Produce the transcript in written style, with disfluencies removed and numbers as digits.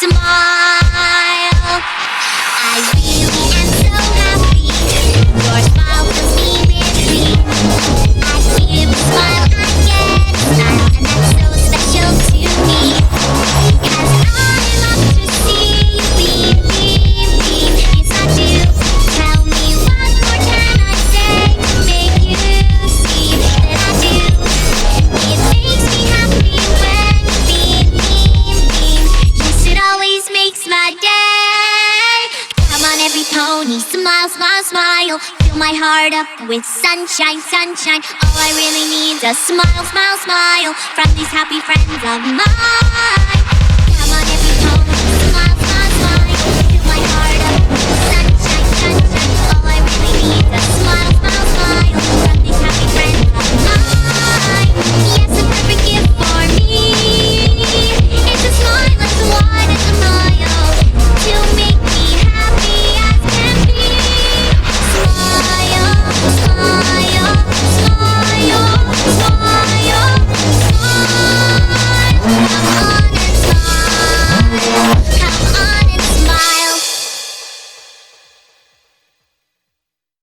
smile. I really am so happy. Your smile fills me with dreams. I give a smile, I get a smile, and that's so special to me. 'Cause I love to see you beam, beam, beam. Yes, I do. Tell me what more can I say to make you see that I do. It makes me happy when you beam, beam, beam. Yes, it always makes my day. Come on, every pony, smile, smile, smile. Fill my heart up with sunshine, sunshine. All I really need is a smile, smile, smile from these happy friends of mine.